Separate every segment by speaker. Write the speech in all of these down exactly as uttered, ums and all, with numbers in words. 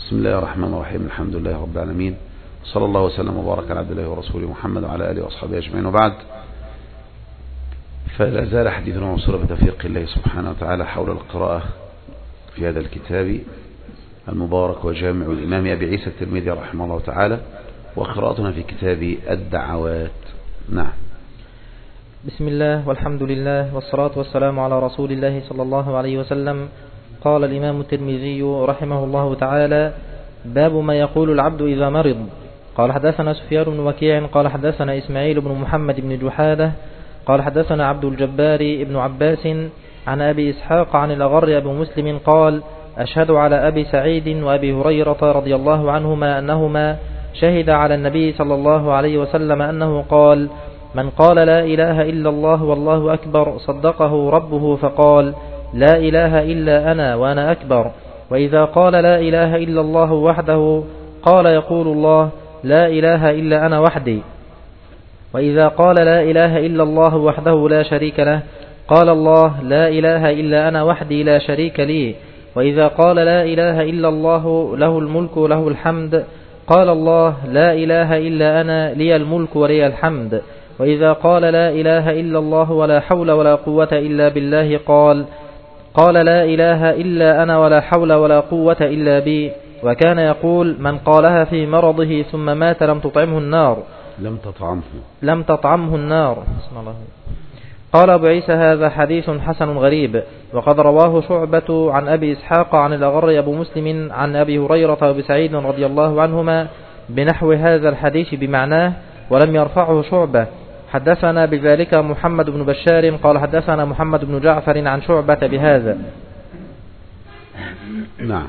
Speaker 1: بسم الله الرحمن الرحيم. الحمد لله رب العالمين، صلى الله وسلم وبارك على عبد الله ورسوله محمد وعلى آله وأصحابه أجمعين، وبعد. فلا زال حديثنا موصولا بتوفيق الله سبحانه وتعالى حول القراءة في هذا الكتاب المبارك وجامع الإمام أبي عيسى الترمذي رحمه الله تعالى، وقراءتنا في كتاب الدعوات. نعم.
Speaker 2: بسم الله والحمد لله والصلاة والسلام على رسول الله صلى الله عليه وسلم. قال الإمام الترمذي رحمه الله تعالى: باب ما يقول العبد إذا مرض. قال حدثنا سفيان بن وكيع قال حدثنا إسماعيل بن محمد بن جحادة قال حدثنا عبد الجبار بن عباس عن أبي إسحاق عن الأغر أبو مسلم قال: أشهد على أبي سعيد وأبي هريرة رضي الله عنهما أنهما شهد على النبي صلى الله عليه وسلم أنه قال: من قال لا إله إلا الله والله أكبر صدقه ربه فقال: لا إله إلا أنا وأنا أكبر. وإذا قال لا إله إلا الله وحده قال يقول الله: لا إله إلا أنا وحدي. وإذا قال لا إله إلا الله وحده لا شريك له قال الله: لا إله إلا أنا وحدي لا شريك لي. وإذا قال لا إله إلا الله له الملك وله الحمد قال الله: لا إله إلا أنا لي الملك ولي الحمد. وإذا قال لا إله إلا الله ولا حول ولا قوة إلا بالله قال قال لا إله إلا أنا ولا حول ولا قوة إلا بي. وكان يقول: من قالها في مرضه ثم مات لم تطعمه النار
Speaker 1: لم تطعمه
Speaker 2: لم تطعمه النار. بسم الله. قال أبو عيسى: هذا حديث حسن غريب، وقد رواه شعبة عن أبي إسحاق عن الأغر أبو مسلم عن أبي هريرة وأبي سعيد رضي الله عنهما بنحو هذا الحديث بمعناه، ولم يرفعه شعبة. حدثنا بذلك محمد بن بشار قال حدثنا محمد بن جعفر عن شعبة بهذا.
Speaker 1: نعم.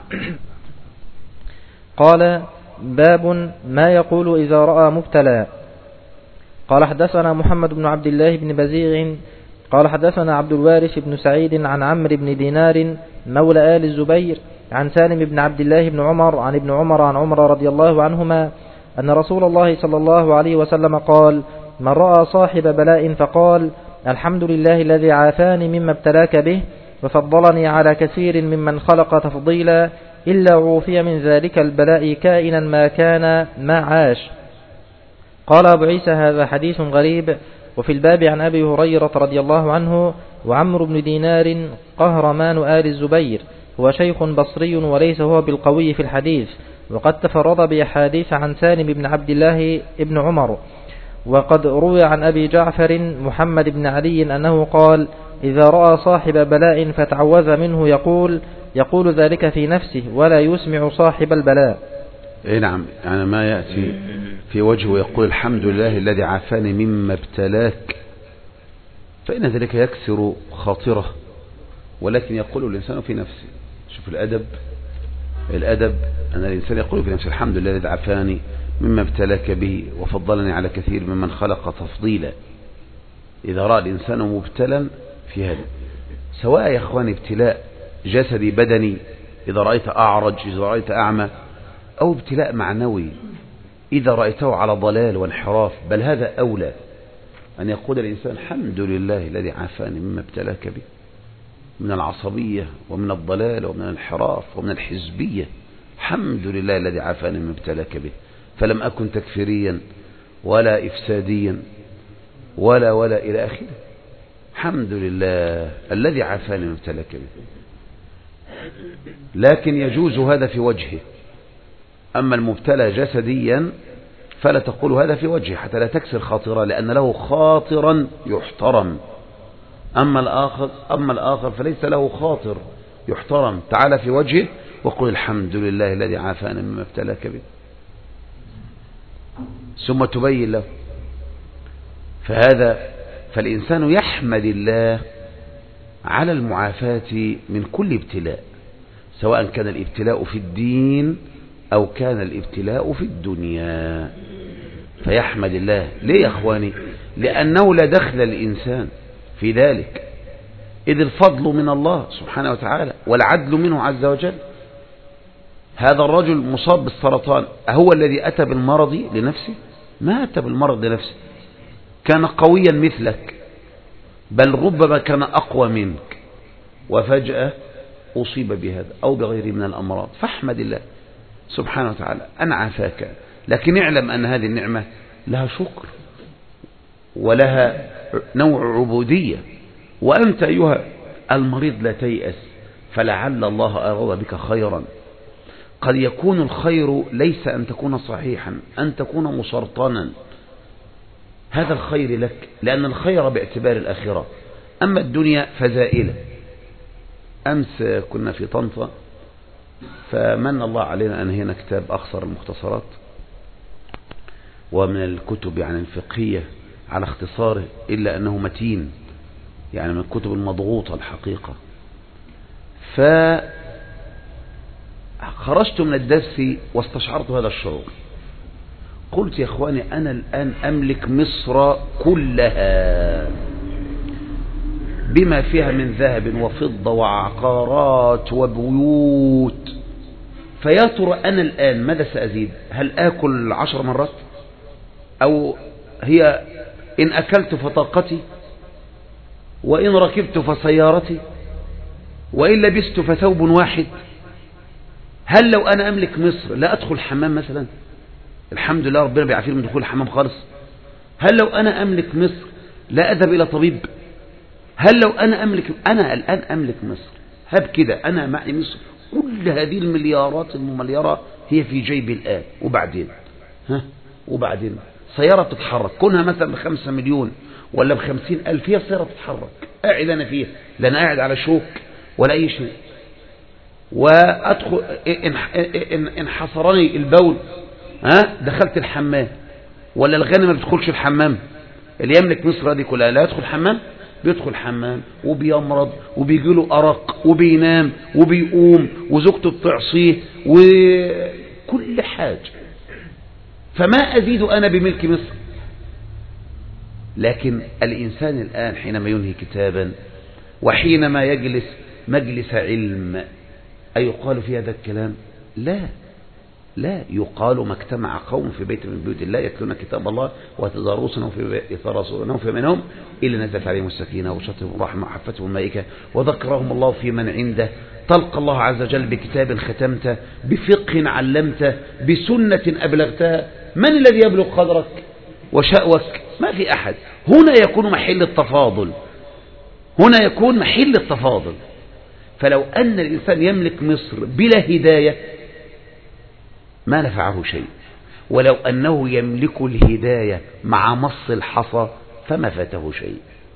Speaker 2: قال: باب ما يقول إذا رأى مبتلى. قال حدثنا محمد بن عبد الله بن بزيغ قال حدثنا عبد الوارث بن سعيد عن عمرو بن دينار مولى آل الزبير عن سالم بن عبد الله بن عمر عن ابن عمر عن عمر رضي الله عنهما أن رسول الله صلى الله عليه وسلم قال: من رأى صاحب بلاء فقال: الحمد لله الذي عافاني مما ابتلاك به وفضلني على كثير ممن خلق تفضيلا، إلا عوفي من ذلك البلاء كائنا ما كان ما عاش. قال أبو عيسى: هذا حديث غريب. وفي الباب عن أبي هريرة رضي الله عنه وعمرو بن دينار قهرمان آل الزبير، هو شيخ بصري وليس هو بالقوي في الحديث، وقد تفرد بأحاديث عن سالم بن عبد الله ابن عمر. وقد روي عن أبي جعفر محمد بن علي أنه قال: إذا رأى صاحب بلاء فتعوذ منه يقول يقول ذلك في نفسه ولا يسمع صاحب البلاء.
Speaker 1: اي نعم، يعني ما يأتي في وجهه يقول: الحمد لله الذي عافاني مما ابتلاك، فإن ذلك يكسر خاطره، ولكن يقول الإنسان في نفسه. شوف الأدب الأدب أن الإنسان يقول في نفسه: الحمد لله الذي عافاني مما ابتلاك به وفضلني على كثير ممن خلق تفضيلا. إذا رأى الإنسان مبتلا في هذا، سواء يا أخوان ابتلاء جسدي بدني، إذا رأيت أعرج، إذا رأيت أعمى، أو ابتلاء معنوي إذا رأيته على ضلال وانحراف، بل هذا أولى أن يقول الإنسان: الحمد لله الذي عافاني مما ابتلاك به من العصبية ومن الضلال ومن الانحراف ومن الحزبية. الحمد لله الذي عافاني مما ابتلاك به، فلم أكن تكفيريا ولا إفساديا ولا ولا إلى آخره. الحمد لله الذي عافاني مما ابتلاك به. لكن يجوز هذا في وجهه. أما المبتلى جسديا فلا تقول هذا في وجهه حتى لا تكسر خاطره، لأن له خاطرا يحترم. أما الآخر أما الآخر فليس له خاطر يحترم. تعال في وجهه وقل: الحمد لله الذي عافاني مما ابتلاك به، ثم تبين له. فهذا فالإنسان يحمد الله على المعافاة من كل ابتلاء، سواء كان الابتلاء في الدين أو كان الابتلاء في الدنيا، فيحمد الله. ليه يا أخواني؟ لأنه لا دخل الإنسان في ذلك، إذ الفضل من الله سبحانه وتعالى والعدل منه عز وجل. هذا الرجل مصاب بالسرطان، أهو الذي أتى بالمرض لنفسه؟ ما أتى بالمرض لنفسه، كان قويا مثلك، بل ربما كان أقوى منك، وفجأة أصيب بهذا أو بغيره من الأمراض، فاحمد الله سبحانه وتعالى أن عافاك، لكن اعلم أن هذه النعمة لها شكر ولها نوع عبودية. وأنت أيها المريض لا تيأس، فلعل الله أراد بك خيرا. قد يكون الخير ليس أن تكون صحيحا، أن تكون مسرطنا، هذا الخير لك، لأن الخير باعتبار الآخرة، أما الدنيا فزائلة. أمس كنا في طنطا، فمن الله علينا أن هنا كتاب أخصر المختصرات، ومن الكتب يعني الفقهية على اختصاره، إلا أنه متين، يعني من الكتب المضغوطة الحقيقة. فخرجت من الدرس واستشعرت هذا الشعور، قلت يا إخواني أنا الآن أملك مصر كلها بما فيها من ذهب وفضة وعقارات وبيوت، فيا ترى أنا الآن ماذا سأزيد؟ هل آكل عشر مرات؟ أو هي إن أكلت فطاقتي، وإن ركبت فسيارتي، وإن لبست فثوب واحد. هل لو أنا أملك مصر لا أدخل الحمام مثلا؟ الحمد لله ربنا بيعافيني من دخول الحمام خالص. هل لو أنا أملك مصر لا أذهب إلى طبيب؟ هل لو أنا أملك، أنا الآن أملك مصر، هب كده أنا معي مصر، كل هذه المليارات الممليرة هي في جيبي الآن، وبعدين ها وبعدين سيارة تتحرك كونها مثلا بخمسة مليون ولا بخمسين ألف، هي سيارة تتحرك، قاعد أنا فيها، لا أنا قاعد على شوك ولا أي شيء، وأدخل إن حصرني البول ها دخلت الحمام، ولا الغنم ما بتدخلش الحمام. اللي يملك مصر هذه كلها لا يدخل الحمام، بيدخل الحمام وبيمرض وبيجيله أرق وبينام وبيقوم وزوجته بتعصيه وكل حاجة. فما أزيد أنا بملك مصر. لكن الإنسان الآن حينما ينهي كتابا وحينما يجلس مجلس علم، أيقال في هذا الكلام؟ لا لا يقال ما اجتمع قوم في بيت من بيوت الله يتلون كتاب الله ويتدارسونه ويتراءسونه في منهم إلا نزلت عليهم السكينة وغشيتهم الرحمة وحفتهم الملائكة وذكرهم الله في من عنده. تلقى الله عز وجل بكتاب ختمته، بفقه علمته، بسنة أبلغتها. من الذي يبلغ قدرك وشأوك؟ ما في أحد. هنا يكون محل التفاضل، هنا يكون محل التفاضل. فلو أن الإنسان يملك مصر بلا هداية ما نفعه شيء، ولو أنه يملك الهداية مع مص الحصى فما فاته شيء.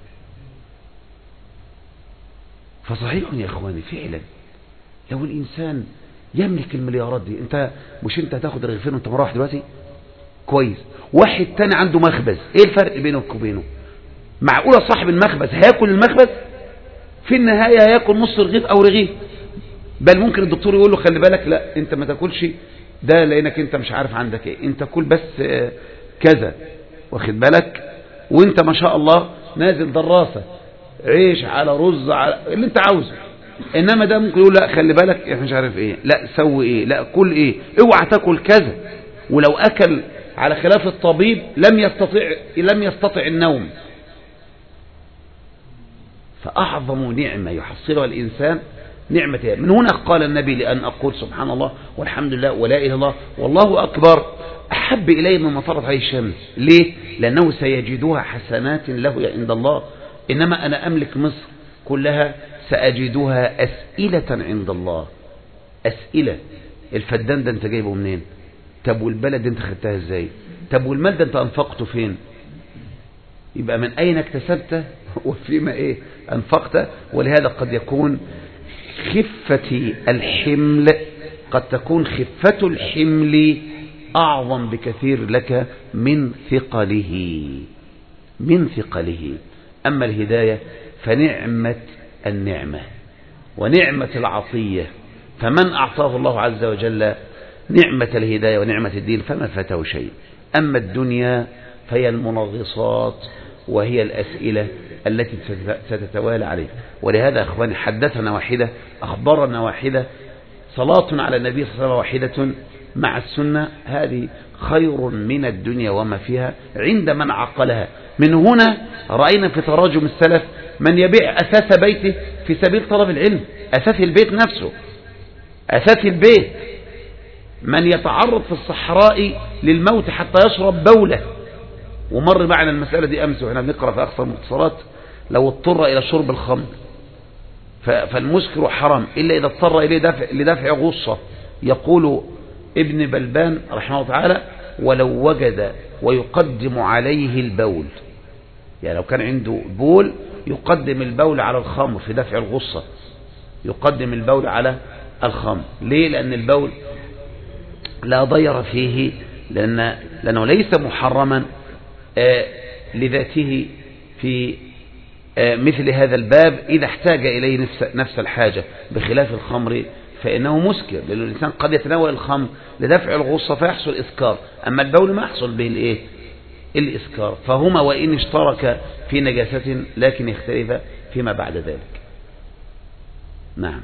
Speaker 1: فصحيح يا إخواني فعلا لو الإنسان يملك المليارات دي، انت مش انت هتاخد رغيفين وانت مروح دلوقتي كويس، واحد تاني عنده مخبز، ايه الفرق بينك وبينه؟ معقولة صاحب المخبز هياكل المخبز؟ في النهاية هياكل نص رغيف او رغيف، بل ممكن الدكتور يقول له خلي بالك لا انت ما تاكلش ده لانك انت مش عارف عندك ايه، انت كل بس كذا، واخد بالك، وانت ما شاء الله نازل دراسة عيش على رز على اللي انت عاوزه. انما ده ممكن يقول لا خلي بالك احنا مش عارف ايه، لا سوي ايه، لا كل ايه، اوعى تاكل كذا. ولو اكل على خلاف الطبيب لم يستطيع لم يستطع النوم. فاعظم نعمة يحصلها الانسان نعمة. من هنا قال النبي لأن أقول سبحان الله والحمد لله ولا إله إلا الله والله أكبر أحب إلي مما طلعت عليه الشمس. ليه؟ لأنه سيجدها حسنات له عند الله. إنما أنا أملك مصر كلها سأجدها أسئلة عند الله. أسئلة. الفدان ده أنت جايبه منين؟ طب والبلد ده أنت خدتها إزاي؟ طب والمال ده أنت أنفقته فين؟ يبقى من أين اكتسبته وفيما إيه أنفقته. ولهذا قد يكون خفة الحمل قد تكون خفة الحمل أعظم بكثير لك من ثقله من ثقله. أما الهداية فنعمة النعمة ونعمة العطية، فمن أعطاه الله عز وجل نعمة الهداية ونعمة الدين فما فاته شيء. أما الدنيا فهي المنغصات وهي الأسئلة التي ستتوالى عليه. ولهذا أخواني حدثنا واحدة أخبرنا واحدة صلاة على النبي صلى الله عليه وسلم واحدة مع السنة هذه خير من الدنيا وما فيها عند من عقلها. من هنا رأينا في تراجم السلف من يبيع أساس بيته في سبيل طلب العلم. أساس البيت نفسه، أساس البيت من يتعرض في الصحراء للموت حتى يشرب بوله، ومر معنا المسألة دي أمس وإحنا بنقرأ في أقصى المختصرات، لو اضطر إلى شرب الخمر فالمسكر حرام إلا إذا اضطر إليه دفع لدفع غصة. يقول ابن بلبان رحمه الله تعالى: ولو وجد ويقدم عليه البول، يعني لو كان عنده بول يقدم البول على الخمر في دفع الغصة، يقدم البول على الخمر. ليه؟ لأن البول لا ضير فيه، لأن لأنه ليس محرما آه لذاته في آه مثل هذا الباب إذا احتاج إليه نفس, نفس الحاجة، بخلاف الخمر فإنه مسكر، لأن الإنسان قد يتناول الخمر لدفع الغصة فيحصل إسكار، أما البول ما يحصل به الإيه؟ الإسكار. فهما وإن اشترك في نجاسة لكن يختلف فيما بعد ذلك. نعم.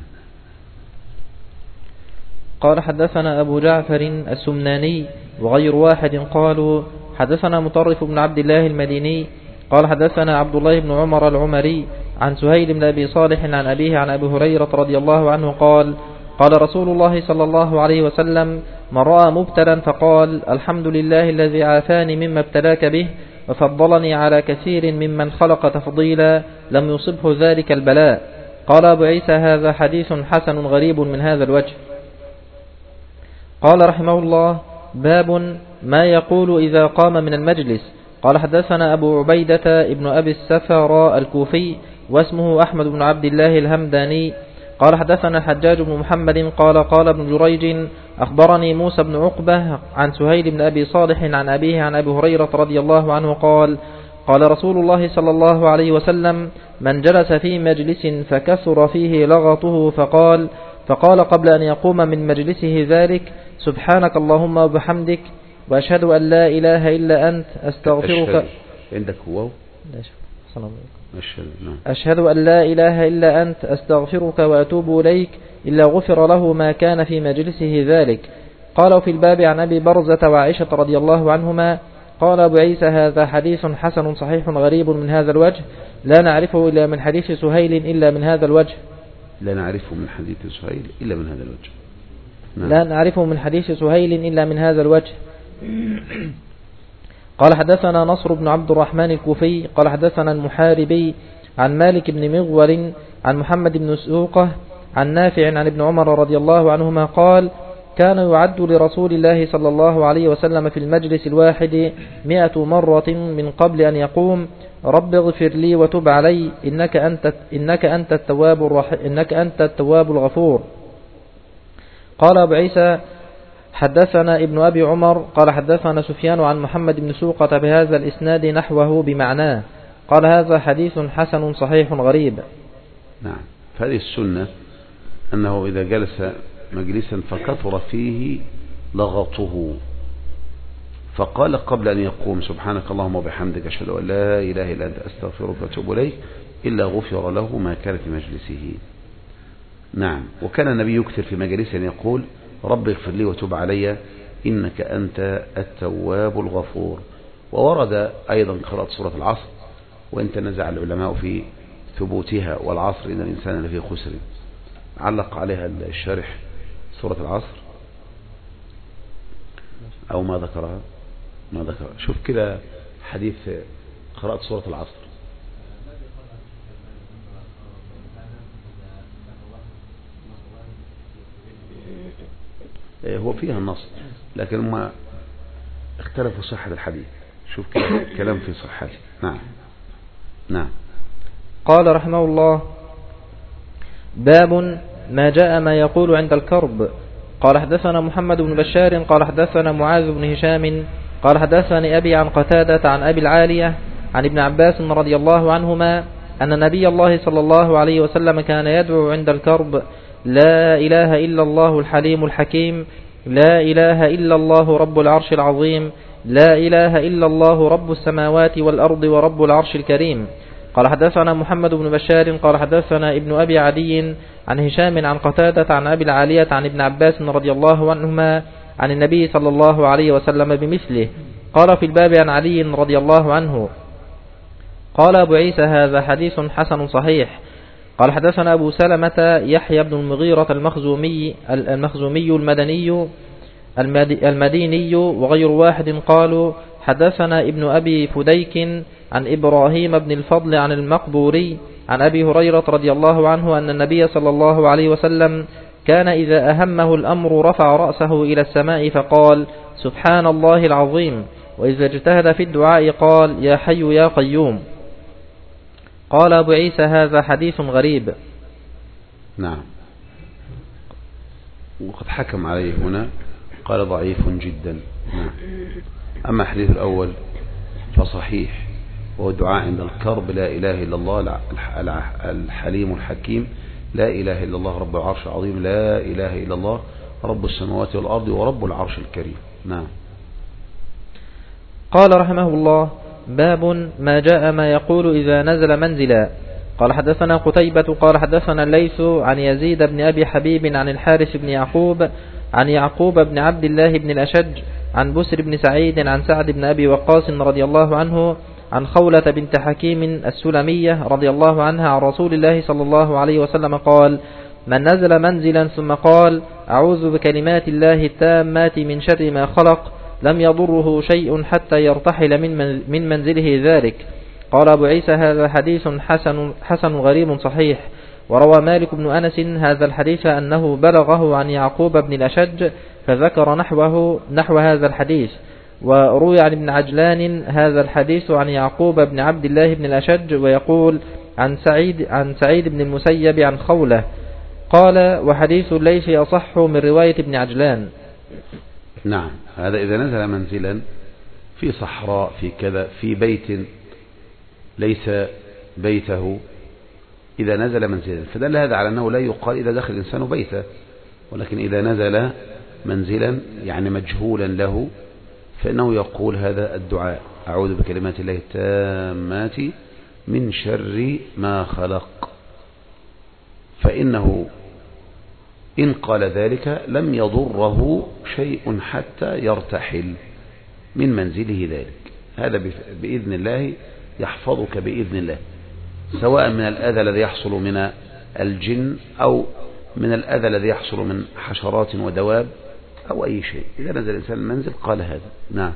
Speaker 2: قال حدثنا أبو جعفر السمناني وغير واحد قالوا حدثنا مطرف بن عبد الله المديني قال حدثنا عبد الله بن عمر العمري عن سهيل بن أبي صالح عن أبيه عن أبي هريرة رضي الله عنه قال قال رسول الله صلى الله عليه وسلم: من رأى مبتلا فقال الحمد لله الذي عافاني مما ابتلاك به وفضلني على كثير ممن خلق تفضيلا لم يصبه ذلك البلاء. قال أبو عيسى: هذا حديث حسن غريب من هذا الوجه. قال رحمه الله: باب ما يقول إذا قام من المجلس. قال حدثنا أبو عبيدة ابن أبي السفر الكوفي واسمه أحمد بن عبد الله الهمداني قال حدثنا حجاج بن محمد قال قال ابن جريج أخبرني موسى بن عقبة عن سهيل بن أبي صالح عن أبيه عن أبي هريرة رضي الله عنه قال قال رسول الله صلى الله عليه وسلم: من جلس في مجلس فكثر فيه لغطه فقال فقال قبل أن يقوم من مجلسه ذلك: سبحانك اللهم وبحمدك وأشهد أن لا إله إلا أنت أستغفرك.
Speaker 1: عندك هو
Speaker 2: أشهد أن لا إله إلا أنت أستغفرك وأتوب إليك إلا غفر له ما كان في مجلسه ذلك. قال في الباب عن أبي برزة وعائشة رضي الله عنهما. قال أبو عيسى: هذا حديث حسن صحيح غريب من هذا الوجه، لا نعرفه إلا من حديث سهيل إلا من هذا الوجه.
Speaker 1: لا نعرفه من حديث سهيل إلا من هذا الوجه. نعم.
Speaker 2: لا نعرفه من حديث سهيل إلا من هذا الوجه. قال حدثنا نصر بن عبد الرحمن الكوفي قال حدثنا المحاربي عن مالك بن مغول عن محمد بن سوقة عن نافع عن ابن عمر رضي الله عنهما قال: كان يعد لرسول الله صلى الله عليه وسلم في المجلس الواحد مئة مرة من قبل أن يقوم: رب اغفر لي وتب علي إنك أنت, إنك أنت, التواب, الرح... إنك أنت التواب الغفور. قال أبو عيسى: حدثنا ابن أبي عمر قال حدثنا سفيان عن محمد بن سوقة بهذا الإسناد نحوه بمعناه. قال: هذا حديث حسن صحيح غريب.
Speaker 1: نعم. فهذه السنة أنه إذا جلس مجلسا فكثر فيه لغطه فقال قبل أن يقوم: سبحانك اللهم وبحمدك أشهد أن لا إله إلا أنت أستغفرك وأتوب إليك إلا غفر له ما كان في مجلسه. نعم. وكان النبي يكثر في مجلسه أن يقول: رب اغفر لي وتب علي إنك أنت التواب الغفور. وورد أيضا قراءة سورة العصر، وإن تنازع العلماء في ثبوتها، والعصر إن الإنسان لفي خسر. علق عليها الشارح سورة العصر أو ما ذكرها ما ذكرها شوف كده حديث قراءة سورة العصر. هو فيها النص لكن هم اختلفوا صحة الحديث. شوف كده كلام في صحته. نعم. نعم.
Speaker 2: قال رحمه الله: باب ما جاء ما يقول عند الكرب. قال حدثنا محمد بن بشار قال حدثنا معاذ بن هشام قال حدثني أبي عن قتادة عن أبي العالية عن ابن عباس رضي الله عنهما أن نبي الله صلى الله عليه وسلم كان يدعو عند الكرب: لا إله إلا الله الحليم الحكيم، لا إله إلا الله رب العرش العظيم، لا إله إلا الله رب السماوات والأرض ورب العرش الكريم. قال حدثنا محمد بن بشار قال حدثنا ابن أبي عدي عن هشام عن قتادة عن أبي العالية عن ابن عباس رضي الله عنهما عن النبي صلى الله عليه وسلم بمثله. قال في الباب عن علي رضي الله عنه. قال أبو عيسى: هذا حديث حسن صحيح. قال حدثنا أبو سلمة يحيى بن المغيرة المخزومي المخزومي المدني المديني وغير واحد قالوا حدثنا ابن أبي فديك عن إبراهيم بن الفضل عن المقبوري عن أبي هريرة رضي الله عنه أن النبي صلى الله عليه وسلم كان إذا أهمه الأمر رفع رأسه إلى السماء فقال سبحان الله العظيم، وإذا اجتهد في الدعاء قال يا حي يا قيوم. قال أبو عيسى هذا حديث غريب.
Speaker 1: نعم. وقد حكم عليه هنا قال ضعيف جدا. نعم. أما الحديث الأول فصحيح، وهو الدعاء عند الكرب لا إله إلا الله الحليم الحكيم، لا إله إلا الله رب العرش العظيم، لا إله إلا الله رب السماوات والأرض ورب العرش الكريم. نعم.
Speaker 2: قال رحمه الله باب ما جاء ما يقول إذا نزل منزلا. قال حدثنا قتيبة قال حدثنا الليث عن يزيد بن أبي حبيب عن الحارث بن يعقوب عن يعقوب بن عبد الله بن الأشج عن بسر بن سعيد عن سعد بن أبي وقاص رضي الله عنه عن خولة بنت حكيم السلمية رضي الله عنها عن رسول الله صلى الله عليه وسلم قال من نزل منزلا ثم قال أعوذ بكلمات الله التامات من شر ما خلق لم يضره شيء حتى يرتحل من من منزله ذلك. قال أبو عيسى هذا حديث حسن حسن غريب صحيح. وروى مالك بن أنس هذا الحديث أنه بلغه عن يعقوب بن الأشج فذكر نحوه نحو هذا الحديث. وروي عن ابن عجلان هذا الحديث عن يعقوب بن عبد الله بن الأشج ويقول عن سعيد عن سعيد بن المسيب عن خولة. قال وحديث ليس أصح من رواية ابن عجلان.
Speaker 1: نعم. هذا إذا نزل منزلا في صحراء في كذا في بيت ليس بيته، إذا نزل منزلا فدل هذا على أنه لا يقال إذا دخل الإنسان بيته، ولكن إذا نزل منزلا يعني مجهولا له فإنه يقول هذا الدعاء أعوذ بكلمات الله التامات من شر ما خلق، فإنه إن قال ذلك لم يضره شيء حتى يرتحل من منزله ذلك. هذا بإذن الله يحفظك بإذن الله، سواء من الأذى الذي يحصل من الجن أو من الأذى الذي يحصل من حشرات ودواب أو أي شيء. إذا نزل الإنسان المنزل قال هذا. نعم.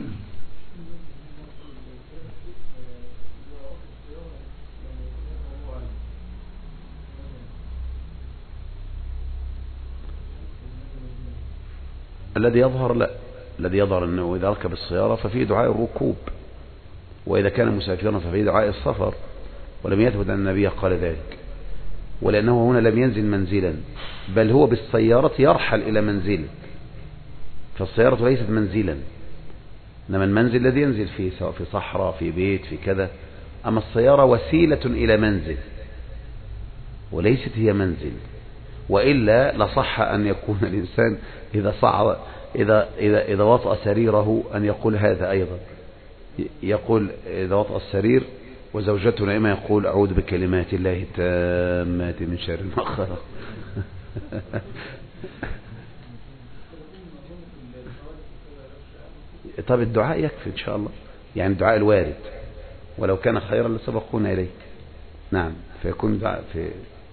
Speaker 1: الذي يظهر لا الذي يظهر أنه إذا ركب السيارة ففيه دعاء الركوب، وإذا كان مسافرا ففيه دعاء السفر، ولم يثبت أن النبي قال ذلك، ولأنه هنا لم ينزل منزلا بل هو بالسيارة يرحل إلى منزل، فالسيارة ليست منزلا، إنما المنزل الذي ينزل فيه سواء في صحراء في بيت في كذا، أما السيارة وسيلة إلى منزل وليست هي منزل. وإلا لصح أن يكون الإنسان إذا صعد إذا إذا إذا وطأ سريره أن يقول هذا أيضا، يقول إذا وطأ السرير وزوجته نائمة يقول أعوذ بكلمات الله التامات من شر ما خلق. طب الدعاء يكفي إن شاء الله، يعني الدعاء الوارد ولو كان خيرا لسبقونا إليه. نعم. فيكون دعاء في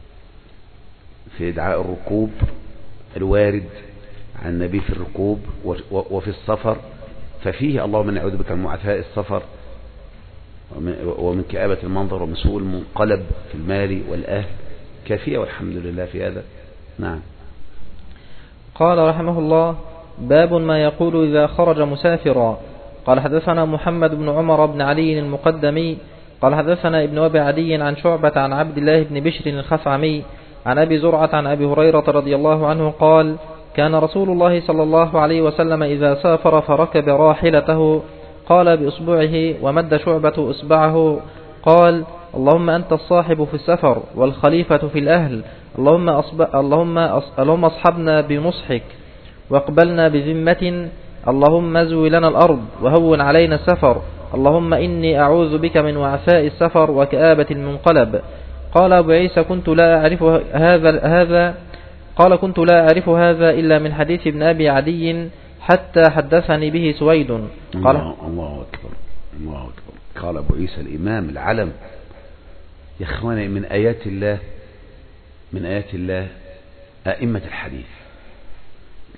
Speaker 1: في دعاء الركوب الوارد عن النبي في الركوب وفي السفر، ففيه اللهم إني أعوذ بك من وعثاء السفر ومن كآبة المنظر ومن سوء المنقلب في المال والأهل، كافية والحمد لله في هذا. نعم.
Speaker 2: قال رحمه الله باب ما يقول إذا خرج مسافرا. قال حدثنا محمد بن عمر بن علي المقدمي قال حدثنا ابن أبي عدي عن شعبة عن عبد الله بن بشر الخثعمي عن أبي زرعة عن أبي هريرة رضي الله عنه قال كان رسول الله صلى الله عليه وسلم إذا سافر فركب راحلته قال بإصبعه ومد شعبة إصبعه قال اللهم أنت الصاحب في السفر والخليفة في الأهل، اللهم, أصب... اللهم, أص... اللهم أصحبنا بنصحك واقبلنا بذمة، اللهم ازوي لنا الأرض وهون علينا السفر، اللهم إني أعوذ بك من وعثاء السفر وكآبة المنقلب. قال أبو عيسى كنت لا أعرف هذا هذا قال كنت لا أعرف هذا إلا من حديث ابن أبي عدي حتى حدثني به سويد. قال
Speaker 1: الله, الله أكبر الله أكبر. قال أبو عيسى الإمام العلم. يا إخواني من آيات الله من آيات الله أئمة الحديث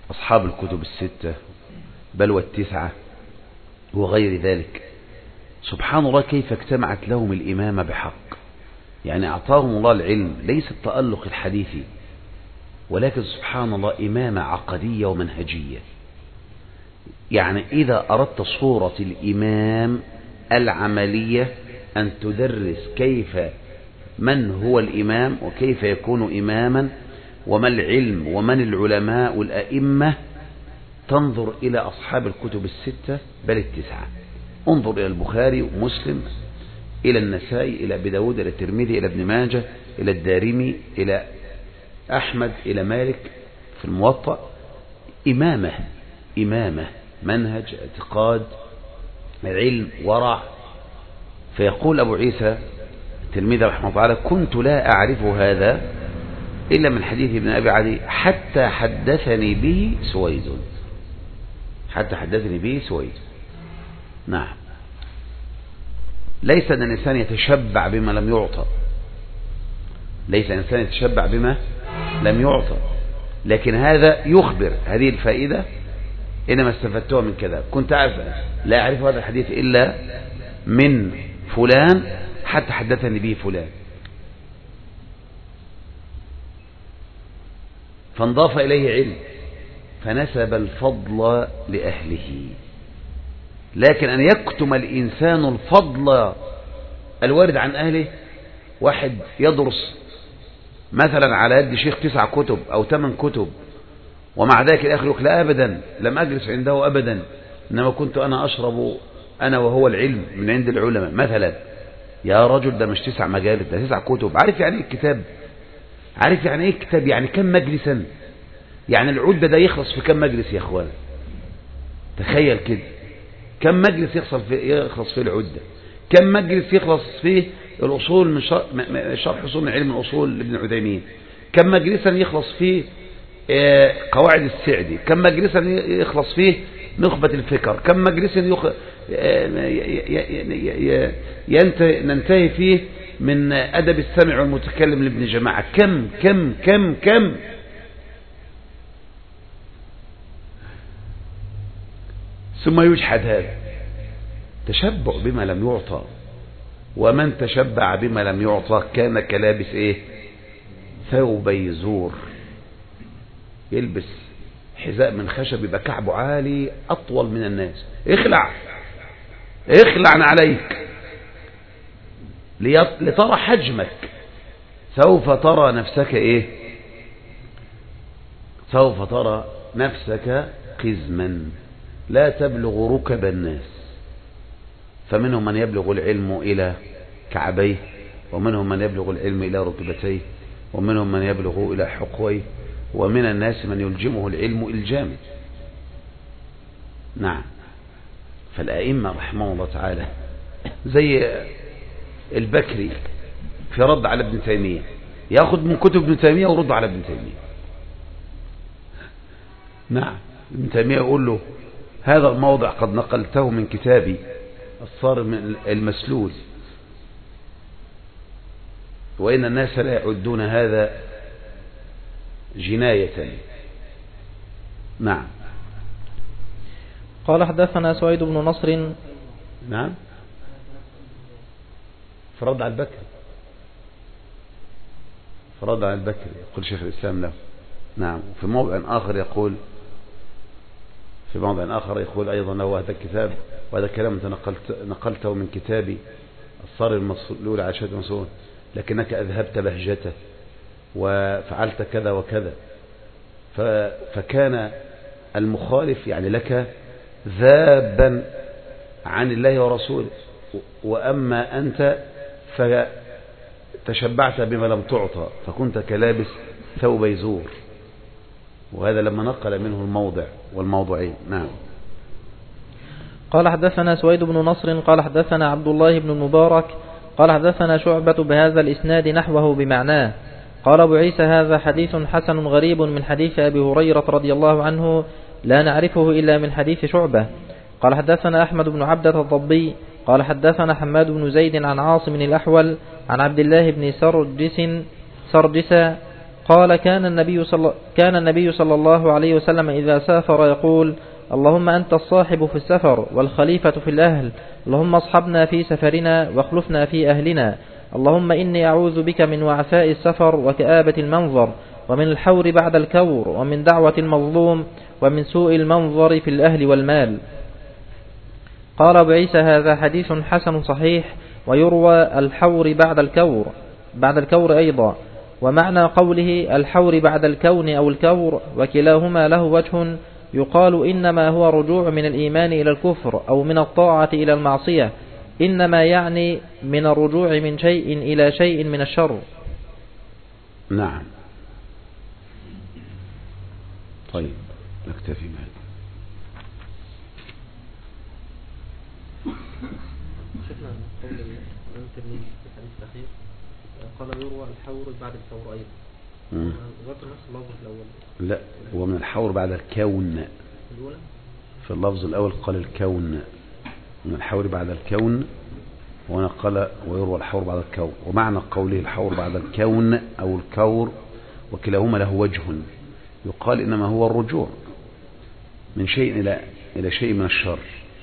Speaker 1: أصحاب الكتب الستة بل والتسعة وغير ذلك، سبحان الله كيف اجتمعت لهم الإمامة بحق. يعني أعطاهم الله العلم ليس التألق الحديثي، ولكن سبحان الله إمامة عقدية ومنهجية. يعني إذا أردت صورة الإمام العملية أن تدرس كيف من هو الإمام وكيف يكون إماما وما العلم ومن العلماء والأئمة، تنظر إلى أصحاب الكتب الستة بل التسعة. انظر إلى البخاري ومسلم، إلى النسائي، إلى أبي داود، إلى الترمذي، إلى ابن ماجه، إلى الدارمي، إلى أحمد، إلى مالك في الموطأ. إمامة إمامة منهج، اعتقاد، علم، ورع. فيقول أبو عيسى الترمذي رحمه الله تعالى: كنت لا أعرف هذا إلا من حديث ابن أبي عدي حتى حدثني به سويد. حتى حدثني به سويد. نعم. ليس أن الإنسان يتشبع بما لم يعطى، ليس الإنسان يتشبع بما لم يعطى، لكن هذا يخبر هذه الفائدة إنما استفدتها من كذا. كنت أعرف لا أعرف هذا الحديث إلا من فلان حتى حدثني به فلان، فانضاف إليه علم فنسب الفضل لأهله. لكن أن يكتم الإنسان الفضل الوارد عن أهله، واحد يدرس مثلا على يد شيخ تسع كتب أو ثمان كتب ومع ذلك الآخر يقول: لا أبدا، لم أجلس عنده أبدا، إنما كنت أنا أشرب أنا وهو العلم من عند العلماء مثلا. يا رجل، ده مش تسع مجالس، ده تسع كتب. عارف يعني إيه الكتاب؟ عارف يعني إيه كتاب؟ يعني كم مجلسا؟ يعني العدة ده يخلص في كم مجلس يا أخوان؟ تخيل كده، كم مجلس يخلص في يخلص فيه العدة؟ كم مجلس يخلص فيه الأصول من شرح أصول من علم الأصول لابن عثيمين؟ كم مجلسا يخلص فيه قواعد السعدي؟ كم مجلسا يخلص فيه نخبة الفكر؟ كم مجلسا يخ... ينتهي... ننتهي فيه من أدب السمع والمتكلم لابن جماعة؟ كم كم كم كم ثم يجحد هذا. تشبع بما لم يعطى، ومن تشبع بما لم يعطى كان كلابس ايه؟ ثوبي زور. يلبس حذاء من خشب يبقى كعبه عالي أطول من الناس. اخلع اخلع عليك لترى حجمك، سوف ترى نفسك ايه؟ سوف ترى نفسك قزما لا تبلغ ركب الناس. فمنهم من يبلغ العلم إلى كعبيه، ومنهم من يبلغ العلم إلى ركبتيه، ومنهم من يبلغ إلى حقويه، ومن الناس من يلجمه العلم إلجاما. نعم. فالأئمة رحمه الله تعالى زي البكري في رد على ابن تيمية، يأخذ من كتب ابن تيمية ورد على ابن تيمية. نعم. ابن تيمية يقول له: هذا الموضع قد نقلته من كتابي الصارم المسلول، وإن الناس لا يعدون هذا جناية. نعم.
Speaker 2: قال: حدثنا سويد بن نصر.
Speaker 1: نعم. فرد على البكر، فرد على البكر يقول شيخ الإسلام له. نعم. وفي موضع آخر يقول في موضع آخر يقول أيضا له: هذا الكتاب وهذا الكلام أنت نقلت نقلته من كتابي الصارم المسلول على شهادة مسؤول، لكنك أذهبت بهجته وفعلت كذا وكذا. فكان المخالف يعني لك ذابا عن الله ورسوله، وأما أنت فتشبعت بما لم تعطى، فكنت كلابس ثوب يزور. وهذا لما نقل منه الموضع والموضوعين. نعم.
Speaker 2: قال: حدثنا سويد بن نصر قال: حدثنا عبد الله بن المبارك قال: حدثنا شعبة بهذا الإسناد نحوه بمعناه. قال أبو عيسى: هذا حديث حسن غريب من حديث أبي هريرة رضي الله عنه، لا نعرفه إلا من حديث شعبة. قال: حدثنا أحمد بن عبدة الضبي قال: حدثنا حماد بن زيد عن عاصم الأحول عن عبد الله بن سرجس سرجس قال كان النبي صلى كان النبي صلى الله عليه وسلم إذا سافر يقول اللهم أنت الصاحب في السفر والخليفة في الأهل، اللهم اصحبنا في سفرنا واخلفنا في أهلنا، اللهم إني أعوذ بك من وعثاء السفر وكآبة المنظر ومن الحور بعد الكور ومن دعوة المظلوم ومن سوء المنظر في الأهل والمال. قال أبو عيسى هذا حديث حسن صحيح، ويروى الحور بعد الكور بعد الكور أيضا، ومعنى قوله الحور بعد الكون أو الكور وكلاهما له وجه، يقال إنما هو رجوع من الإيمان إلى الكفر أو من الطاعة إلى المعصية، إنما يعني من الرجوع من شيء إلى شيء من الشر.
Speaker 1: نعم. طيب نكتفي بهذا.
Speaker 2: شفنا قول الإمام الترمذي في الحديث الأخير قال يروى الحور بعد الكور أيضا. ذكر نفس اللفظ الأول.
Speaker 1: لا، هو من الحور بعد الكون.
Speaker 2: الأولى
Speaker 1: في اللفظ الأول قال الكون، من الحور بعد الكون، وهنا قال ويروى الحور بعد الكون. ومعنى قوله الحور بعد الكون أو الكور وكلاهما له وجه، يقال إنما هو الرجوع من شيء إلى إلى شيء من الشر.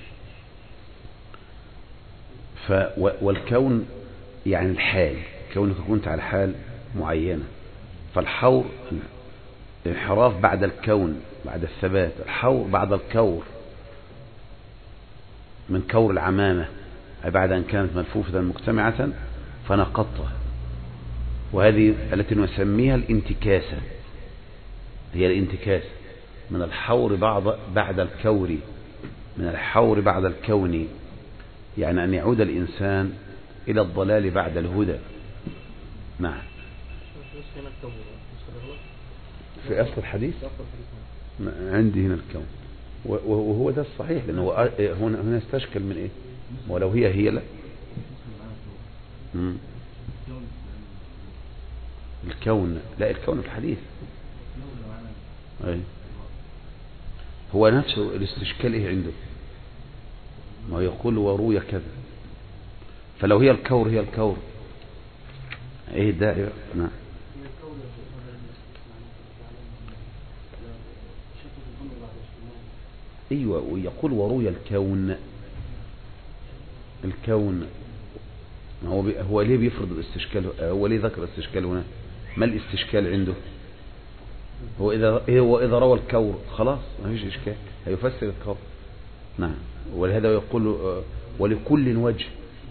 Speaker 1: ف والكون يعني الحال، كونك كنت على حال معينة. فالحور الانحراف بعد الكون، بعد الثبات. الحور بعد الكور، من كور العمامة، بعد أن كانت ملفوفة مجتمعة فنقضتها. وهذه التي نسميها الانتكاسة، هي الانتكاسة من الحور بعد بعد الكور، من الحور بعد الكون، يعني أن يعود الإنسان إلى الضلال بعد الهدى. نعم. في أصل الحديث عندي هنا الكون، وهو ده الصحيح، لأنه هنا هنا استشكل من إيه؟ ولو هي هي لا. مم. الكون، لا الكون في الحديث. أي. هو نفسه الاستشكال إيه عنده؟ ما يقول وروي كذا، فلو هي الكور هي الكور ايه الداعي؟ نعم. ايوه، ويقول وروي الكون. الكون هو بي هو ليه بيفرض الاستشكال؟ هو ليه ذكر الاستشكال هنا؟ ما الاستشكال عنده؟ هو اذا هو اذا روى الكور خلاص ما فيش اشكال، هيفسر الكور. نعم. ولهذا يقول ولكل وجه.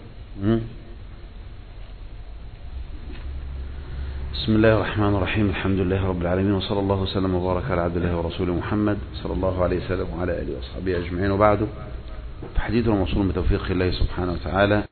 Speaker 1: بسم الله الرحمن الرحيم، الحمد لله رب العالمين، وصلى الله وسلم وبارك على عبد الله ورسوله محمد صلى الله عليه وسلم وعلى آله وأصحابه أجمعين، وبعد. فحديثنا موصول بتوفيق الله سبحانه وتعالى